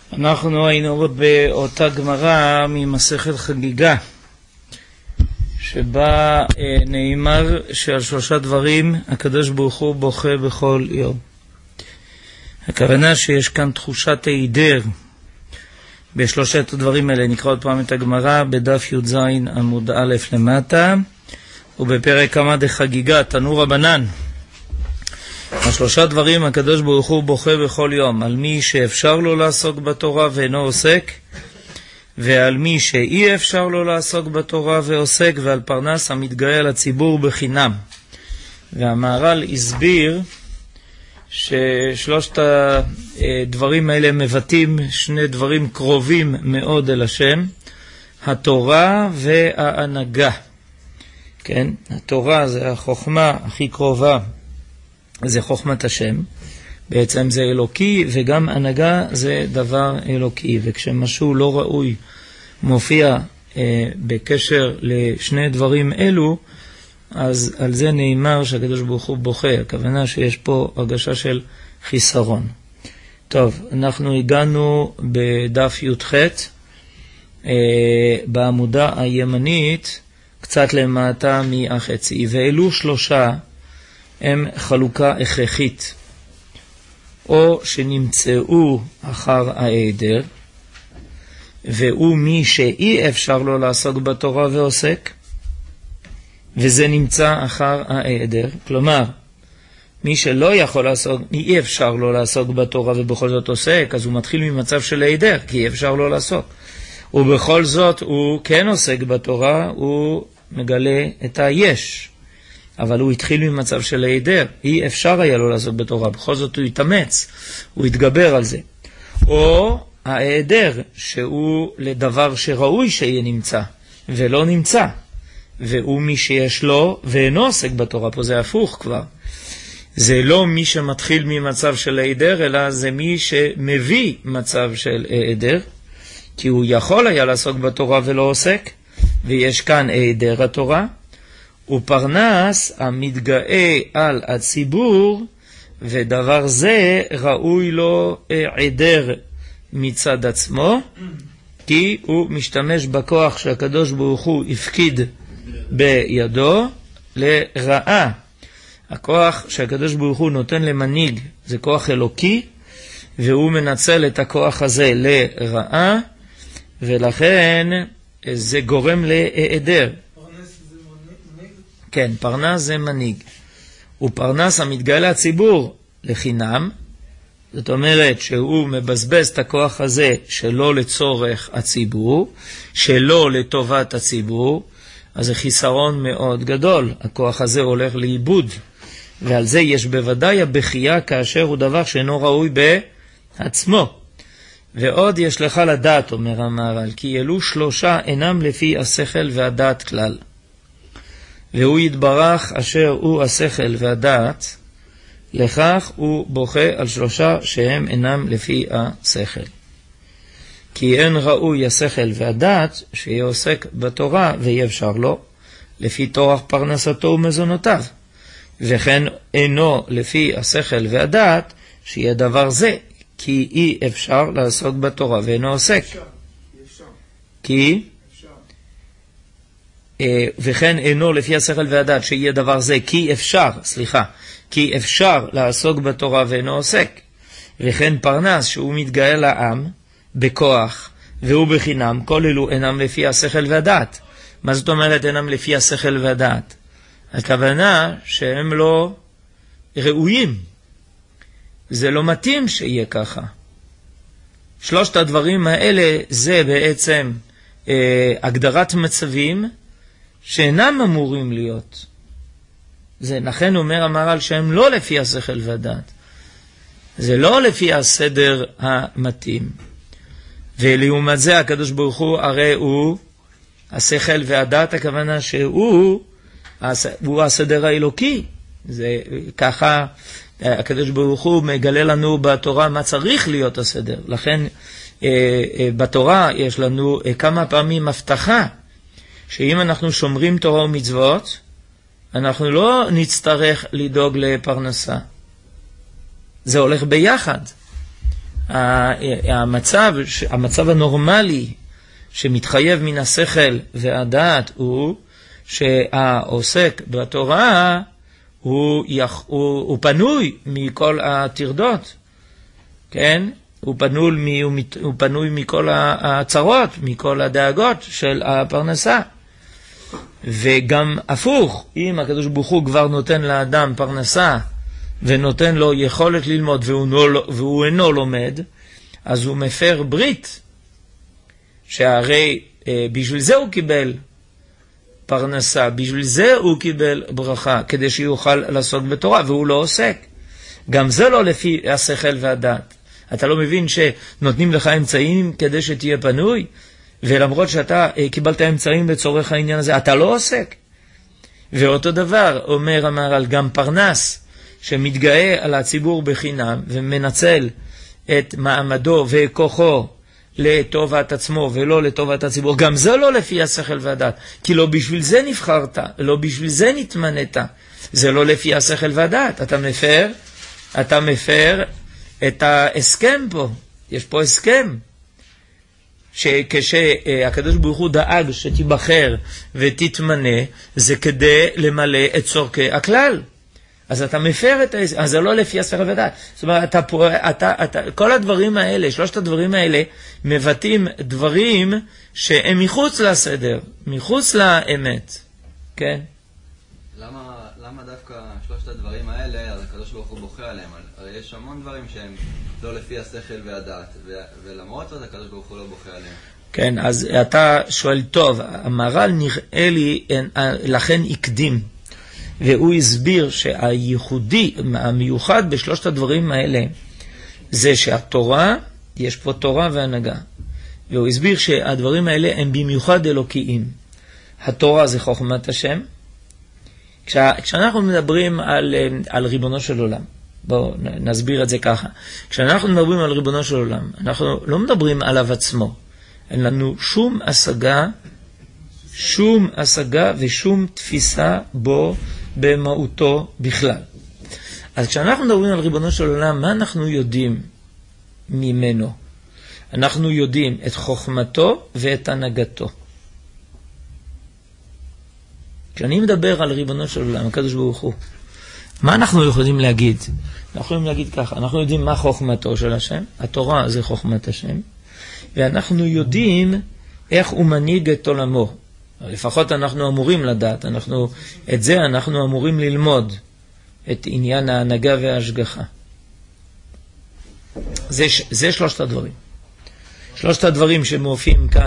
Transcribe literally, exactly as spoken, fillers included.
אנחנו היינו באותה גמרא ממסכת חגיגה, שבה נאמר שעל שלושה דברים הקדוש ברוך הוא בוכה בכל יום. הכוונה שיש כאן תחושת היעדר בשלושת הדברים האלה. נקרא עוד פעם את הגמרא בדף י"ז עמוד א' למטה, ובפרק כמה דחגיגה תנו רבנן. השלושה דברים הקדוש ברוך הוא בוכה בכל יום: על מי שאפשר לו לעסוק בתורה ואינו עוסק, ועל מי שאי אפשר לו לעסוק בתורה ועוסק, ועל פרנס המתגאה לציבור בחינם. והמהר"ל הסביר ששלושת הדברים האלה מבטאים שני דברים קרובים מאוד אל השם: התורה וההנהגה. כן, התורה זה החוכמה הכי קרובה, זה חוכמת השם, בעצם זה אלוקי, וגם הנהגה זה דבר אלוקי. וכשמשהו לא ראוי מופיע אה, בקשר לשני דברים אלו, אז על זה נאמר שהקדוש ברוך הוא בוכה. הכוונה שיש פה הרגשה של חיסרון. טוב, אנחנו הגענו בדף י"ח אה, בעמודה הימנית, קצת למטה מהחצי. ואלו שלושה הם חלוקה הכרחית: או שנמצאו אחר העדר, והוא מי שאי אפשר לו לעסוק בתורה ועוסק, וזה נמצא אחר העדר. כלומר, מי שלא יכול לעסוק, אי אפשר לו לעסוק בתורה ובכל זאת עוסק, אז הוא מתחיל ממצב של העדר, כי אי אפשר לו לעסוק. ובכל זאת הוא כן עוסק בתורה, הוא מגלה את היש. אבל הוא התחיל ממצב של העדר, אי אפשר היה לו לעסוק בתורה, בכל זאת הוא יתאמץ, הוא יתגבר על זה. או העדר, שהוא לדבר שראוי שיהיה נמצא, ולא נמצא, והוא מי שיש לו ואינו עוסק בתורה. פה זה הפוך כבר. זה לא מי שמתחיל ממצב של העדר, אלא זה מי שמביא מצב של העדר, כי הוא יכול היה לעסוק בתורה ולא עוסק, ויש כאן העדר התורה. ופרנס המתגאה על הציבור, ודבר זה ראוי לו עדר מצד עצמו, כי הוא משתמש בכוח שהקדוש ברוך הוא הפקיד בידו לרעה. הכוח שהקדוש ברוך הוא נותן למנהיג זה כוח אלוקי, והוא מנצל את הכוח הזה לרעה, ולכן זה גורם להיעדר. כן, פרנס זה מנהיג. ופרנס המתגאה לציבור לחינם, זאת אומרת שהוא מבזבז את הכוח הזה שלא לצורך הציבור, שלא לטובת הציבור, אז זה חיסרון מאוד גדול. הכוח הזה הולך לאיבוד, ועל זה יש בוודאי הבכייה כאשר הוא דבר שאינו ראוי בעצמו. ועוד יש לך לדעת, אומר המהר"ל, כי אלו שלושה אינם לפי השכל והדעת כלל. והוא יתברך אשר הוא השכל והדעת, לכך הוא בוכה על שלושה שהם אינם לפי השכל. כי אין ראוי השכל והדעת שיהיה עוסק בתורה ויהיה אפשר לו, לפי תורך פרנסתו ומזונותיו. וכן אינו לפי השכל והדעת שיהיה דבר זה, כי אי אפשר לעסוק בתורה ואינו עוסק. אפשר, אפשר. כי... וכן אינו לפי השכל והדעת שיהיה דבר זה, כי אפשר, סליחה, כי אפשר לעסוק בתורה ואינו עוסק. וכן פרנס שהוא מתגאה לעם בכוח והוא בחינם, כל אלו אינם לפי השכל והדעת. מה זאת אומרת אינם לפי השכל והדעת? הכוונה שהם לא ראויים, זה לא מתאים שיהיה ככה. שלושת הדברים האלה זה בעצם אה, הגדרת מצבים שאינם אמורים להיות. זה לכן אומר המהר"ל שהם לא לפי השכל והדעת, זה לא לפי הסדר המתאים. ולעומת זה הקדוש ברוך הוא הרי הוא השכל והדעת, הכוונה שהוא הוא הסדר האלוקי. זה ככה הקדוש ברוך הוא מגלה לנו בתורה מה צריך להיות הסדר. לכן בתורה יש לנו כמה פעמים הבטחה שאם אנחנו שומרים תורה ומצוות, אנחנו לא נצטרך לדאוג לפרנסה. זה הולך ביחד. המצב, המצב הנורמלי שמתחייב מן השכל והדעת הוא שהעוסק בתורה הוא, יח, הוא, הוא פנוי מכל הטרדות, כן? הוא פנוי, מ, הוא, הוא פנוי מכל הצרות, מכל הדאגות של הפרנסה. וגם הפוך, אם הקדוש ברוך הוא כבר נותן לאדם פרנסה ונותן לו יכולת ללמוד והוא, לא, והוא אינו לומד, אז הוא מפר ברית, שהרי אה, בשביל זה הוא קיבל פרנסה, בשביל זה הוא קיבל ברכה, כדי שיוכל לעסוק בתורה, והוא לא עוסק. גם זה לא לפי השכל והדעת. אתה לא מבין שנותנים לך אמצעים כדי שתהיה פנוי, ולמרות שאתה אה, קיבלת אמצעים לצורך העניין הזה, אתה לא עוסק. ואותו דבר אומר המהר"ל, גם פרנס שמתגאה על הציבור בחינם ומנצל את מעמדו וכוחו לטובת עצמו ולא לטובת הציבור, גם זה לא לפי השכל והדעת, כי לא בשביל זה נבחרת, לא בשביל זה נתמנית, זה לא לפי השכל והדעת. אתה מפר, אתה מפר את ההסכם פה, יש פה הסכם, שכשהקדוש ברוך הוא דאג שתיבחר ותתמנה, זה כדי למלא את צורכי הכלל. אז אתה מפר את ההסכם, אז זה לא לפי השכל והדעת. זאת אומרת, אתה, אתה, אתה, כל הדברים האלה, שלושת הדברים האלה, מבטאים דברים שהם מחוץ לסדר, מחוץ לאמת. כן? למה, למה דווקא שלושת הדברים האלה, אז הקדוש ברוך הוא בוכה עליהם? הרי יש המון דברים שהם לא לפי השכל והדעת, ולמרות זאת הקדוש ברוך הוא לא בוכה עליהם. כן, אז אתה שואל טוב, המהר"ל נראה לי, לכן הקדים. והוא הסביר שהייחודי, המיוחד בשלושת הדברים האלה, זה שהתורה, יש פה תורה והנהגה. והוא הסביר שהדברים האלה הם במיוחד אלוקיים. התורה זה חוכמת השם. כשאנחנו מדברים על, על ריבונו של עולם, בואו נסביר את זה ככה. כשאנחנו מדברים על ריבונו של עולם, אנחנו לא מדברים עליו עצמו. אין לנו שום השגה, שום השגה ושום תפיסה בו, במהותו בכלל. אז כשאנחנו מדברים על ריבונו של עולם, מה אנחנו יודעים ממנו? אנחנו יודעים את חוכמתו ואת הנהגתו. כשאני מדבר על ריבונו של עולם, הקדוש ברוך הוא, מה אנחנו יכולים להגיד? אנחנו יכולים להגיד ככה, אנחנו יודעים מה חוכמתו של השם, התורה זה חוכמת השם, ואנחנו יודעים איך הוא מנהיג את עולמו. לפחות אנחנו אמורים לדעת, אנחנו, את זה אנחנו אמורים ללמוד, את עניין ההנהגה וההשגחה. זה, זה שלושת הדברים. שלושת הדברים שמופיעים כאן.